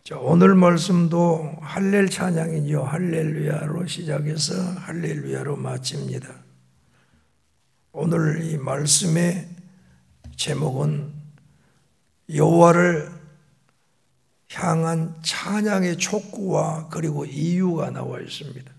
자, 오늘 말씀도 할렐 찬양이죠. 할렐루야로 시작해서 할렐루야로 마칩니다. 오늘 이 말씀의 제목은 여호와를 향한 찬양의 촉구와 그리고 이유가 나와 있습니다.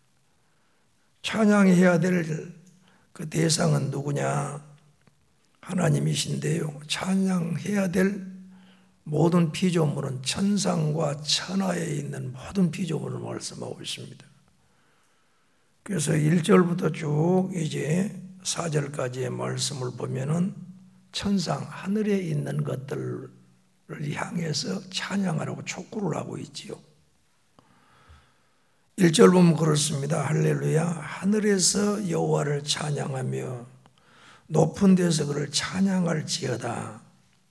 찬양해야 될 그 대상은 누구냐? 하나님이신데요. 찬양해야 될 모든 피조물은 천상과 천하에 있는 모든 피조물을 말씀하고 있습니다. 그래서 1절부터 쭉 이제 4절까지의 말씀을 보면은 천상, 하늘에 있는 것들을 향해서 찬양하라고 촉구를 하고 있지요. 1절 보면 그렇습니다. 할렐루야. 하늘에서 여호와를 찬양하며 높은 데서 그를 찬양할지어다.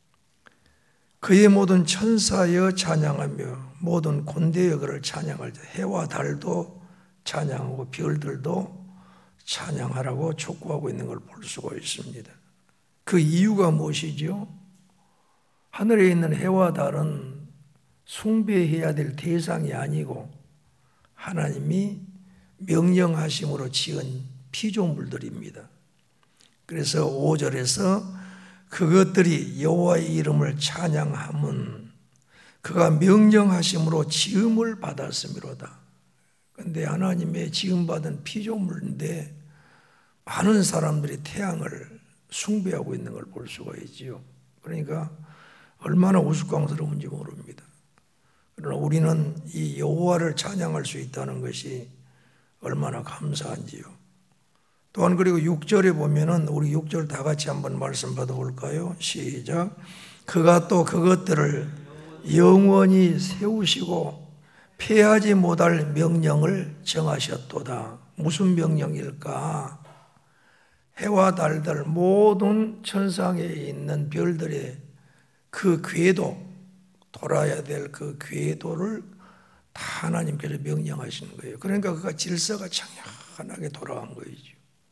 그의 모든 천사여 찬양하며 모든 군대여 그를 찬양할지어다. 해와 달도 찬양하고 별들도 찬양하라고 촉구하고 있는 걸 볼 수가 있습니다. 그 이유가 무엇이죠? 하늘에 있는 해와 달은 숭배해야 될 대상이 아니고 하나님이 명령하심으로 지은 피조물들입니다. 그래서 5절에서 그것들이 여호와의 이름을 찬양함은 그가 명령하심으로 지음을 받았음이로다. 그런데 하나님의 지음받은 피조물인데 많은 사람들이 태양을 숭배하고 있는 걸 볼 수가 있지요. 그러니까 얼마나 우스꽝스러운지 모릅니다. 그러나 우리는 이 여호와를 찬양할 수 있다는 것이 얼마나 감사한지요. 또한 그리고 6절에 보면은 우리 6절 다 같이 한번 말씀 받아볼까요? 시작. 그가 또 그것들을 영원히 세우시고 패하지 못할 명령을 정하셨도다. 무슨 명령일까? 해와 달들 모든 천상에 있는 별들의 그 궤도, 돌아야 될 그 궤도를 다 하나님께서 명령하시는 거예요. 그러니까 그가 질서가 청량하게 돌아간 거이죠.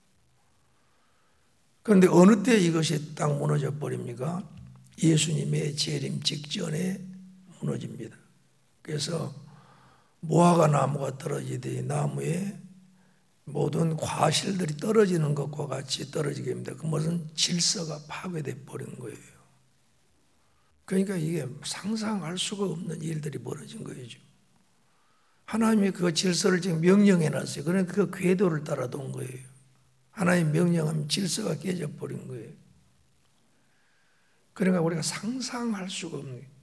그런데 어느 때 이것이 딱 무너져 버립니까? 예수님의 재림 직전에 무너집니다. 그래서 무화과 나무가 떨어지듯이 나무에 모든 과실들이 떨어지는 것과 같이 떨어지게 됩니다. 그 무슨 질서가 파괴돼 버린 거예요. 그러니까 이게 상상할 수가 없는 일들이 벌어진 거죠. 하나님이 그 질서를 지금 명령해 놨어요. 그러니까 그 궤도를 따라 돈 거예요. 하나님 명령하면 질서가 깨져버린 거예요. 그러니까 우리가 상상할 수가 없는 거예요.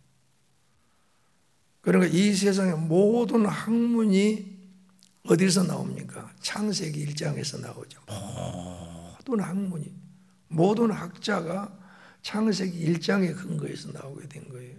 그러니까 이 세상의 모든 학문이 어디서 나옵니까? 창세기 1장에서 나오죠. 모든 학문이, 모든 학자가 창세기 1장의 근거에서 나오게 된 거예요.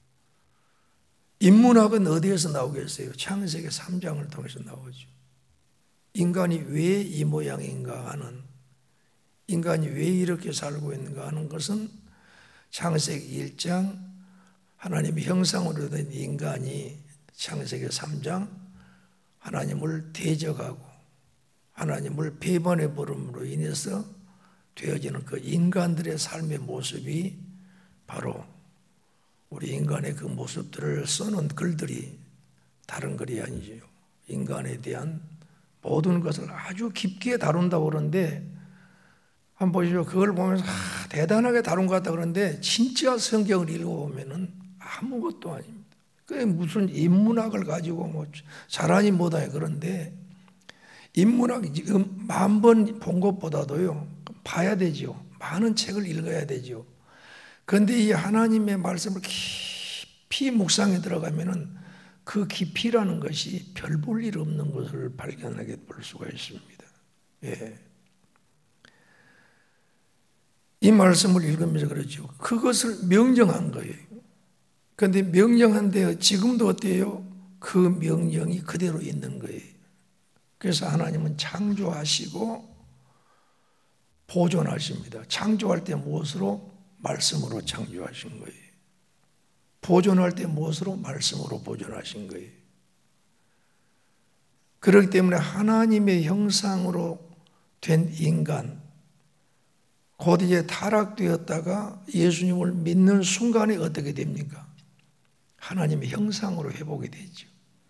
인문학은 어디에서 나오겠어요? 창세기 3장을 통해서 나오죠. 인간이 왜 이 모양인가 하는, 인간이 왜 이렇게 살고 있는가 하는 것은 창세기 1장 하나님의 형상으로 된 인간이 창세기 3장 하나님을 대적하고 하나님을 배반해 버림으로 인해서 되어지는 그 인간들의 삶의 모습이 바로 우리 인간의 그 모습들을 써놓은 글들이 다른 글이 아니지요. 인간에 대한 모든 것을 아주 깊게 다룬다고 그러는데 한번 보시죠. 그걸 보면서 대단하게 다룬 것 같다 그러는데 진짜 성경을 읽어보면은 아무것도 아닙니다. 그게 무슨 인문학을 가지고 뭐 잘하니 못하니 그런데 인문학 지금 10,000번 본 것보다도요 봐야 되지요. 많은 책을 읽어야 되지요. 그런데 이 하나님의 말씀을 깊이 묵상에 들어가면은 그 깊이라는 것이 별 볼 일 없는 것을 발견하게 볼 수가 있습니다. 예. 이 말씀을 읽으면서 그러죠. 그것을 명령한 거예요. 그런데 명령한데 지금도 어때요? 그 명령이 그대로 있는 거예요. 그래서 하나님은 창조하시고 보존하십니다. 창조할 때 무엇으로? 말씀으로 창조하신 거예요. 보존할 때 무엇으로? 말씀으로 보존하신 거예요. 그렇기 때문에 하나님의 형상으로 된 인간, 곧 이제 타락되었다가 예수님을 믿는 순간에 어떻게 됩니까? 하나님의 형상으로 회복이 되죠.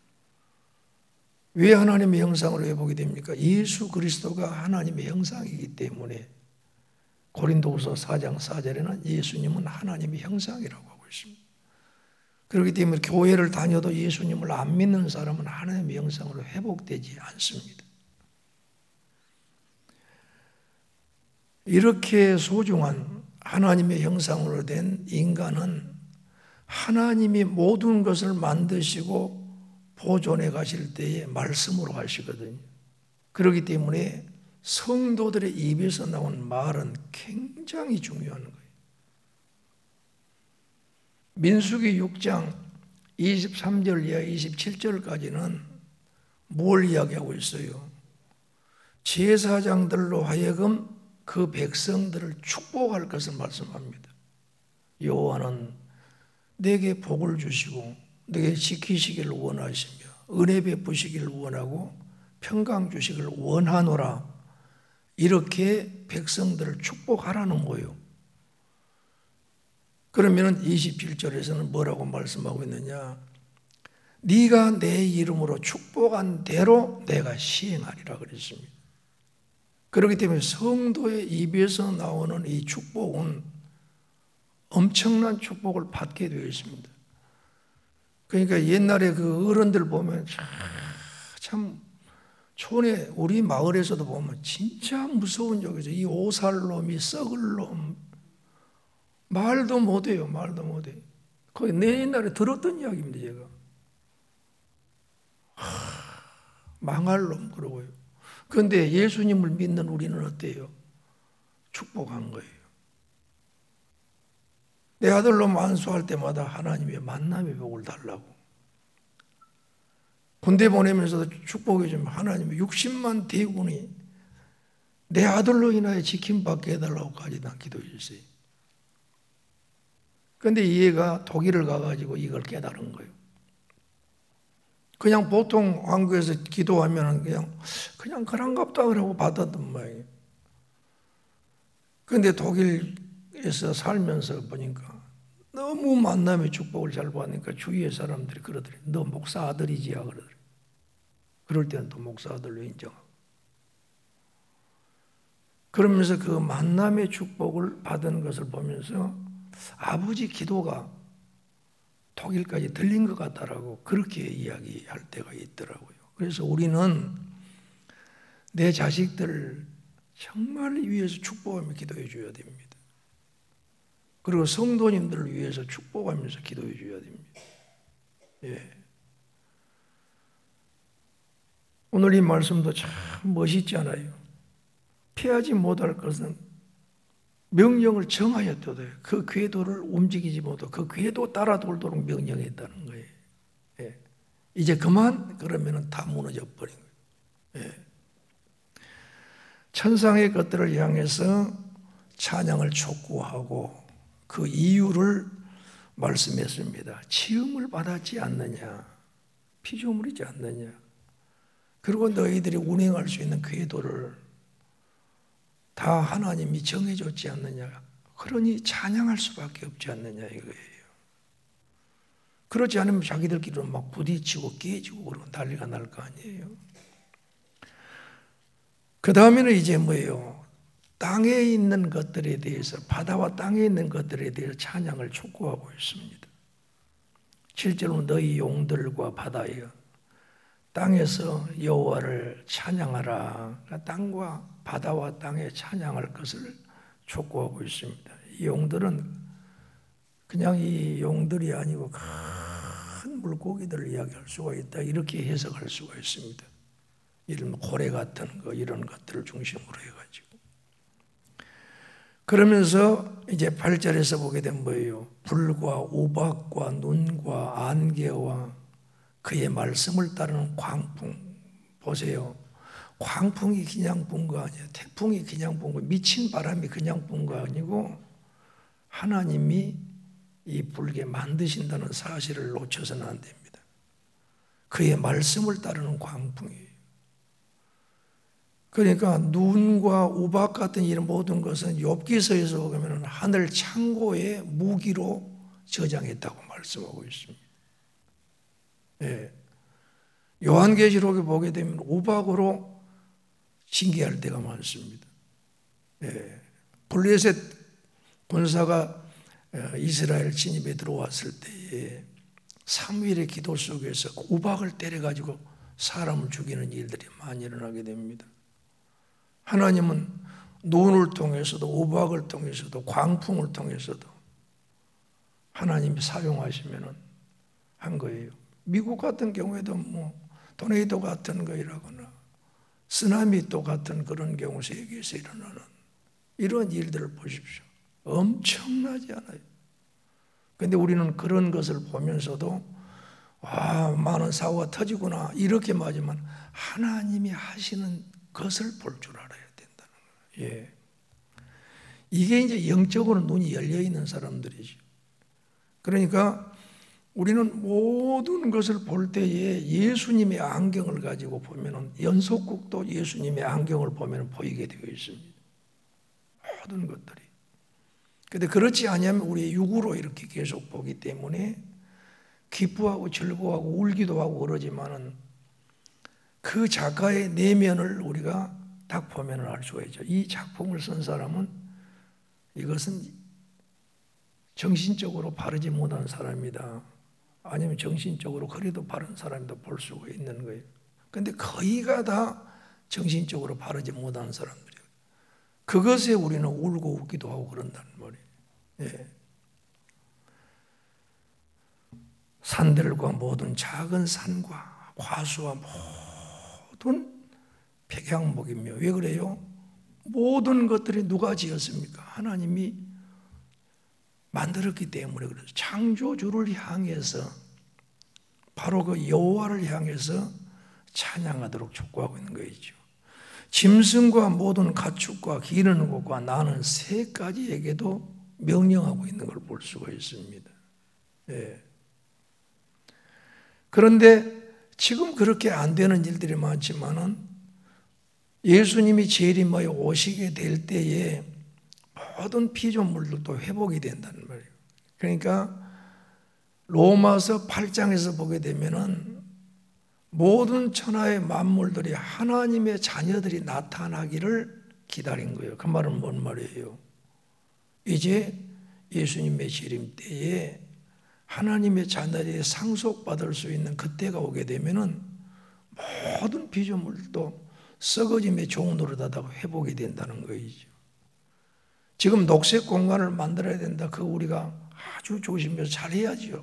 왜 하나님의 형상으로 회복이 됩니까? 예수 그리스도가 하나님의 형상이기 때문에 고린도후서 4장 4절에는 예수님은 하나님의 형상이라고 하고 있습니다. 그렇기 때문에 교회를 다녀도 예수님을 안 믿는 사람은 하나님의 형상으로 회복되지 않습니다. 이렇게 소중한 하나님의 형상으로 된 인간은 하나님이 모든 것을 만드시고 보존해 가실 때에 말씀으로 하시거든요. 그렇기 때문에 성도들의 입에서 나온 말은 굉장히 중요한 거예요. 민수기 6장 23절 이하 27절까지는 뭘 이야기하고 있어요? 제사장들로 하여금 그 백성들을 축복할 것을 말씀합니다. 여호와는 내게 복을 주시고 내게 지키시기를 원하시며 은혜 베푸시기를 원하고 평강 주시기를 원하노라. 이렇게 백성들을 축복하라는 거예요. 그러면 27절에서는 뭐라고 말씀하고 있느냐? 네가 내 이름으로 축복한 대로 내가 시행하리라 그랬습니다. 그렇기 때문에 성도의 입에서 나오는 이 축복은 엄청난 축복을 받게 되어 있습니다. 그러니까 옛날에 그 어른들 보면 참 촌에 우리 마을에서도 보면 진짜 무서운 적이죠. 이 오살놈이 썩을 놈 말도 못해요. 말도 못해. 거기 내 옛날에 들었던 이야기입니다. 제가 망할 놈 그러고요. 그런데 예수님을 믿는 우리는 어때요? 축복한 거예요. 내 아들로 안수할 때마다 하나님의 만남의 복을 달라고. 군대 보내면서도 축복해 주면 하나님의 60만 대군이 내 아들로 인하여 지킴받게 해달라고까지 난 기도했어요. 그런데 이 애가 독일을 가가지고 이걸 깨달은 거예요. 그냥 보통 한국에서 기도하면 그냥 그런갑다 그러고 받았단 말이에요. 그런데 독일에서 살면서 보니까 너무 만남의 축복을 잘 받으니까 주위의 사람들이 그러더래요. 너 목사 아들이지야 그러더래요. 그럴 때는 또 목사 아들로 인정하고. 그러면서 그 만남의 축복을 받은 것을 보면서 아버지 기도가 독일까지 들린 것 같다라고 그렇게 이야기할 때가 있더라고요. 그래서 우리는 내 자식들을 정말 위해서 축복하며 기도해 줘야 됩니다. 그리고 성도님들을 위해서 축복하면서 기도해 줘야 됩니다. 예. 오늘 이 말씀도 참 멋있잖아요. 피하지 못할 것은 명령을 정하였도다. 그 궤도를 움직이지 못하고 그 궤도 따라 돌도록 명령했다는 거예요. 예. 이제 그만 그러면 다 무너져 버린 거예요. 예. 천상의 것들을 향해서 찬양을 촉구하고 그 이유를 말씀했습니다. 치음을 받았지 않느냐, 피조물이지 않느냐. 그리고 너희들이 운행할 수 있는 궤도를 다 하나님이 정해줬지 않느냐. 그러니 찬양할 수밖에 없지 않느냐 이거예요. 그렇지 않으면 자기들끼리 막 부딪히고 깨지고 그러고 난리가 날 거 아니에요. 그 다음에는 이제 뭐예요? 땅에 있는 것들에 대해서, 바다와 땅에 있는 것들에 대해서 찬양을 촉구하고 있습니다. 7절은 너희 용들과 바다여 땅에서 여호와를 찬양하라. 땅과 바다와 땅에 찬양할 것을 촉구하고 있습니다. 이 용들은 그냥 이 용들이 아니고 큰 물고기들을 이야기할 수가 있다. 이렇게 해석할 수가 있습니다. 이런 고래 같은 거 이런 것들을 중심으로 해가지고. 그러면서 이제 8절에서 보게 된 뭐예요? 불과 우박과 눈과 안개와 그의 말씀을 따르는 광풍. 보세요. 광풍이 그냥 분 거 아니에요. 태풍이 그냥 분 거, 미친 바람이 그냥 분 거 아니고 하나님이 이 불게 만드신다는 사실을 놓쳐서는 안 됩니다. 그의 말씀을 따르는 광풍이에요. 그러니까 눈과 우박 같은 이런 모든 것은 욥기서에서 보면 하늘 창고에 무기로 저장했다고 말씀하고 있습니다. 예. 요한계시록에 보게 되면 우박으로 징계할 때가 많습니다. 예. 블레셋 군사가 이스라엘 진입에 들어왔을 때에 사무엘의 기도 속에서 우박을 때려가지고 사람을 죽이는 일들이 많이 일어나게 됩니다. 하나님은 눈을 통해서도 우박을 통해서도 광풍을 통해서도 하나님이 사용하시면은 한 거예요. 미국 같은 경우에도 토네이도 같은 거이라거나 쓰나미 또 같은 그런 경우 세계에서 일어나는 이런 일들을 보십시오. 엄청나지 않아요. 그런데 우리는 그런 것을 보면서도 많은 사고가 터지구나 이렇게 맞으면 하나님이 하시는 것을 볼 줄 알아야 된다는 거예요. 예. 이게 이제 영적으로 눈이 열려 있는 사람들이죠. 그러니까 우리는 모든 것을 볼 때에 예수님의 안경을 가지고 보면은 연속국도 예수님의 안경을 보면 보이게 되어 있습니다. 모든 것들이. 그런데 그렇지 않으면 우리의 육으로 이렇게 계속 보기 때문에 기뻐하고 즐거워하고 울기도 하고 그러지만은 그 작가의 내면을 우리가 딱 보면 알 수가 있죠. 이 작품을 쓴 사람은 이것은 정신적으로 바르지 못한 사람이다. 아니면 정신적으로 그래도 바른 사람도 볼 수가 있는 거예요. 그런데 거의가 다 정신적으로 바르지 못한 사람들이에요. 그것에 우리는 울고 웃기도 하고 그런다는 말이에요. 예. 산들과 모든 작은 산과 과수와 모든 백향목이며 왜 그래요? 모든 것들이 누가 지었습니까? 하나님이 만들었기 때문에 그래서 창조주를 향해서 바로 그 여호와를 향해서 찬양하도록 촉구하고 있는 것이죠. 짐승과 모든 가축과 기르는 것과 나는 세 가지에게도 명령하고 있는 걸 볼 수가 있습니다. 예. 그런데 지금 그렇게 안 되는 일들이 많지만은 예수님이 재림하여 오시게 될 때에 모든 피조물들도 회복이 된다는 말이에요. 그러니까 로마서 8장에서 보게 되면은 모든 천하의 만물들이 하나님의 자녀들이 나타나기를 기다린 거예요. 그 말은 뭔 말이에요? 이제 예수님의 재림 때에 하나님의 자녀들이 상속받을 수 있는 그때가 오게 되면은 모든 피조물도 썩어짐의 종으로 다다가 회복이 된다는 거이죠. 지금 녹색 공간을 만들어야 된다. 그거 우리가 아주 조심해서 잘 해야지요.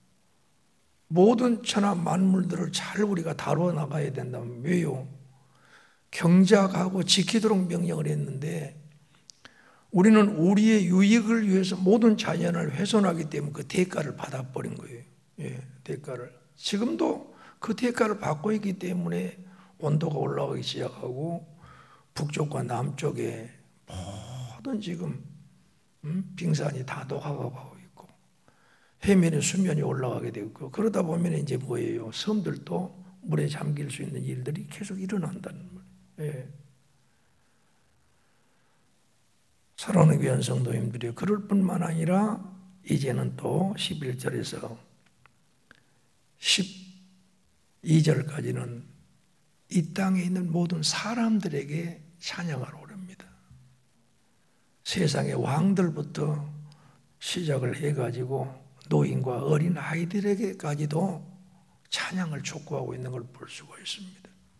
모든 천하 만물들을 잘 우리가 다루어 나가야 된다면 왜요? 경작하고 지키도록 명령을 했는데 우리는 우리의 유익을 위해서 모든 자연을 훼손하기 때문에 그 대가를 받아버린 거예요. 예, 대가를. 지금도 그 대가를 받고 있기 때문에 온도가 올라가기 시작하고 북쪽과 남쪽에 모든 지금 빙산이 다 녹아가고 있고 해면의 수면이 올라가게 되고 그러다 보면 이제 뭐예요? 섬들도 물에 잠길 수 있는 일들이 계속 일어난다는 말이에요. 예. 사랑하는 귀한 성도님들이 그럴 뿐만 아니라 이제는 또 11절에서 12절까지는 이 땅에 있는 모든 사람들에게 찬양하러 오릅니다. 세상의 왕들부터 시작을 해가지고 노인과 어린 아이들에게까지도 찬양을 촉구하고 있는 걸 볼 수가 있습니다.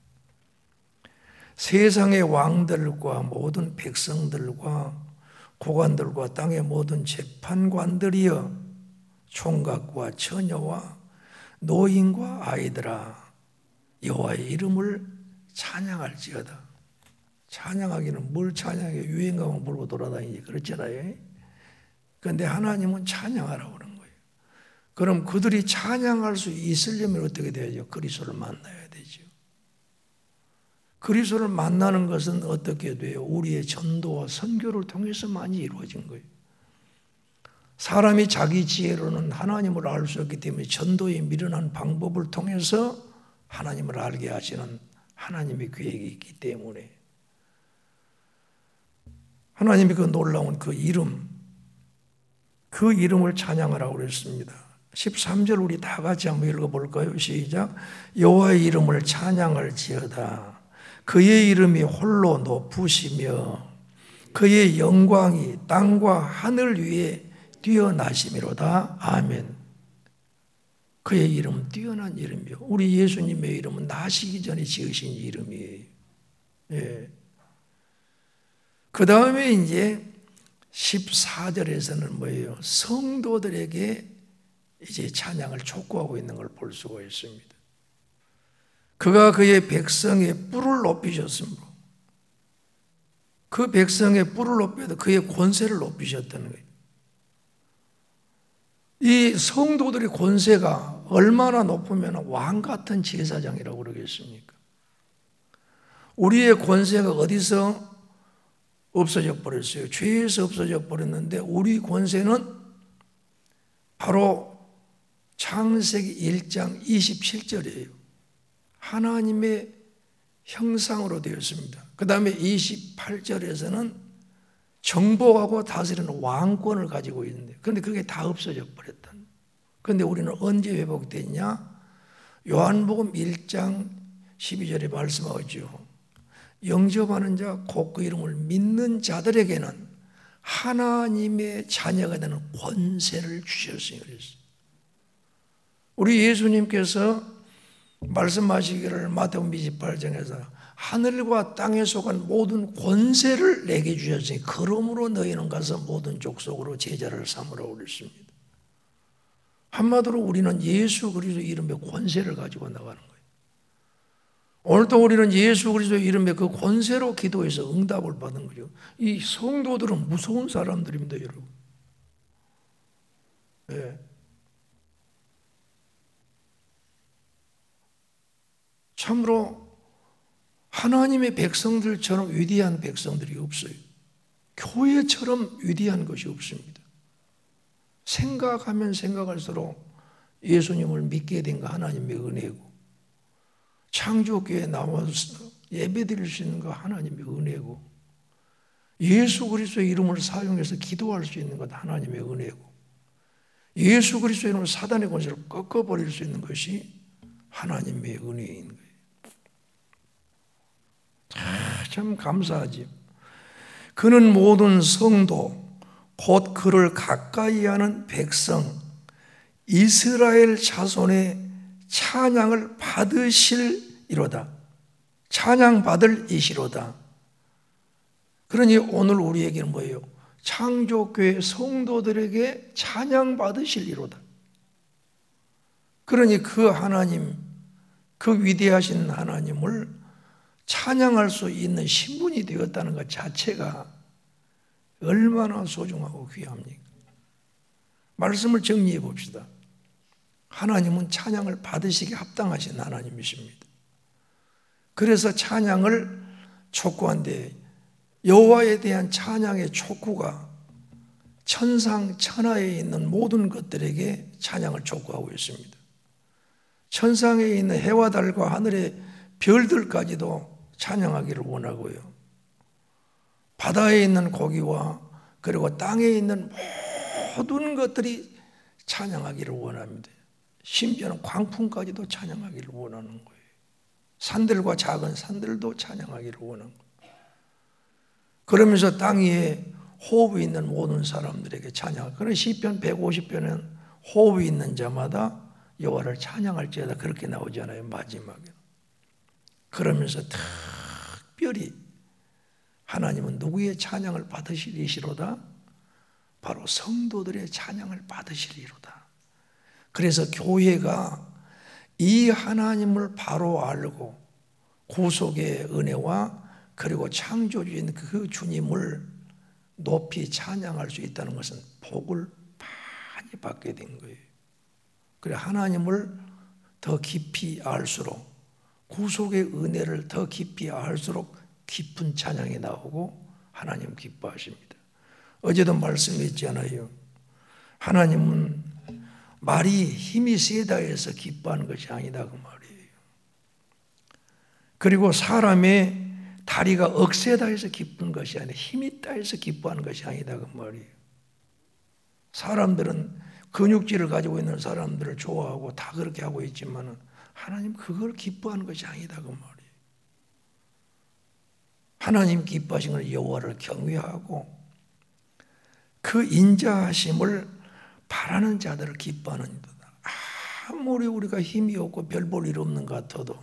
세상의 왕들과 모든 백성들과 고관들과 땅의 모든 재판관들이여 총각과 처녀와 노인과 아이들아 여호와의 이름을 찬양할지어다. 찬양하기는 뭘 찬양해? 유행가만 부르고 돌아다니지 그렇잖아요. 그런데 하나님은 찬양하라고 그러는 거예요. 그럼 그들이 찬양할 수 있으려면 어떻게 돼야죠? 그리스도를 만나야 되죠. 그리스도를 만나는 것은 어떻게 돼요? 우리의 전도와 선교를 통해서만이 이루어진 거예요. 사람이 자기 지혜로는 하나님을 알 수 없기 때문에 전도에 미련한 방법을 통해서 하나님을 알게 하시는 하나님의 계획이 있기 때문에 하나님이 그 놀라운 그 이름, 그 이름을 찬양하라고 그랬습니다. 13절 우리 다 같이 한번 읽어볼까요? 시작. 여호와의 이름을 찬양할지어다. 그의 이름이 홀로 높으시며 그의 영광이 땅과 하늘 위에 뛰어나심이로다. 아멘. 그의 이름은 뛰어난 이름이요. 우리 예수님의 이름은 나시기 전에 지으신 이름이에요. 예. 그 다음에 이제 14절에서는 뭐예요? 성도들에게 이제 찬양을 촉구하고 있는 걸 볼 수가 있습니다. 그가 그의 백성의 뿔을 높이셨으므로, 그 백성의 뿔을 높여도 그의 권세를 높이셨다는 거예요. 이 성도들의 권세가 얼마나 높으면 왕 같은 제사장이라고 그러겠습니까? 우리의 권세가 어디서 없어져 버렸어요? 죄에서 없어져 버렸는데 우리 권세는 바로 창세기 1장 27절이에요. 하나님의 형상으로 되었습니다. 그 다음에 28절에서는 정복하고 다스리는 왕권을 가지고 있는데, 그런데 그게 다 없어져 버렸다. 그런데 우리는 언제 회복됐냐? 요한복음 1장 12절에 말씀하죠. 영접하는 자, 곧 그 이름을 믿는 자들에게는 하나님의 자녀가 되는 권세를 주셨으니 그랬어요. 우리 예수님께서 말씀하시기를 마태복음 28장에서 하늘과 땅에 속한 모든 권세를 내게 주셨으니 그러므로 너희는 가서 모든 족속으로 제자를 삼으라고 그랬습니다. 한마디로 우리는 예수 그리스도 이름의 권세를 가지고 나가는 거예요. 오늘도 우리는 예수 그리스도 이름의 그 권세로 기도해서 응답을 받은 거죠. 이 성도들은 무서운 사람들입니다, 여러분. 네. 참으로 하나님의 백성들처럼 위대한 백성들이 없어요. 교회처럼 위대한 것이 없습니다. 생각하면 생각할수록 예수님을 믿게 된 거 하나님의 은혜고, 창조교회에 나와서 예배드릴 수 있는 거 하나님의 은혜고, 예수 그리스도의 이름을 사용해서 기도할 수 있는 것 하나님의 은혜고, 예수 그리스도의 이름으로 사단의 권세를 꺾어버릴 수 있는 것이 하나님의 은혜인 거예요. 참 감사하지. 그는 모든 성도 곧 그를 가까이 하는 백성 이스라엘 자손의 찬양을 받으실이로다. 찬양 받을 이시로다. 그러니 오늘 우리에게는 뭐예요? 창조교회 성도들에게 찬양 받으실이로다. 그러니 그 하나님, 그 위대하신 하나님을 찬양할 수 있는 신분이 되었다는 것 자체가 얼마나 소중하고 귀합니까? 말씀을 정리해 봅시다. 하나님은 찬양을 받으시기에 합당하신 하나님이십니다. 그래서 찬양을 촉구한데, 여호와에 대한 찬양의 촉구가 천상 천하에 있는 모든 것들에게 찬양을 촉구하고 있습니다. 천상에 있는 해와 달과 하늘의 별들까지도 찬양하기를 원하고요. 바다에 있는 고기와 그리고 땅에 있는 모든 것들이 찬양하기를 원합니다. 심지어는 광풍까지도 찬양하기를 원하는 거예요. 산들과 작은 산들도 찬양하기를 원하는 거예요. 그러면서 땅 위에 호흡이 있는 모든 사람들에게 찬양. 그래서 시편 150편은 호흡이 있는 자마다 여호와를 찬양할지어다 그렇게 나오잖아요, 마지막에. 그러면서 특별히 하나님은 누구의 찬양을 받으시리시로다? 바로 성도들의 찬양을 받으시리로다. 그래서 교회가 이 하나님을 바로 알고 구속의 은혜와 그리고 창조주인 그 주님을 높이 찬양할 수 있다는 것은 복을 많이 받게 된 거예요. 그래 하나님을 더 깊이 알수록, 구속의 은혜를 더 깊이 알수록 깊은 찬양이 나오고 하나님 기뻐하십니다. 어제도 말씀했잖아요. 하나님은 말이 힘이 세다 해서 기뻐하는 것이 아니다 그 말이에요. 그리고 사람의 다리가 억세다 해서 기쁜 것이 아니라 힘이 있다 해서 기뻐하는 것이 아니다 그 말이에요. 사람들은 근육질을 가지고 있는 사람들을 좋아하고 다 그렇게 하고 있지만 하나님 그걸 기뻐하는 것이 아니다 그 말이에요. 하나님 기뻐하신 건 여호와를 경외하고 그 인자하심을 바라는 자들을 기뻐하는 이다. 아무리 우리가 힘이 없고 별 볼 일 없는 것 같아도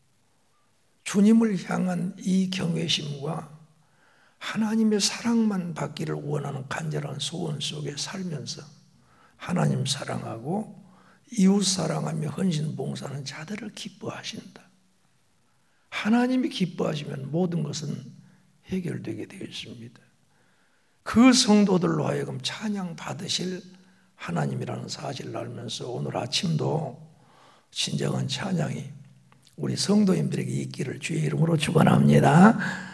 주님을 향한 이 경외심과 하나님의 사랑만 받기를 원하는 간절한 소원 속에 살면서 하나님 사랑하고 이웃 사랑하며 헌신 봉사하는 자들을 기뻐하신다. 하나님이 기뻐하시면 모든 것은 해결되게 되어 있습니다. 그 성도들로 하여금 찬양 받으실 하나님이라는 사실을 알면서 오늘 아침도 진정한 찬양이 우리 성도님들에게 있기를 주의 이름으로 축원합니다.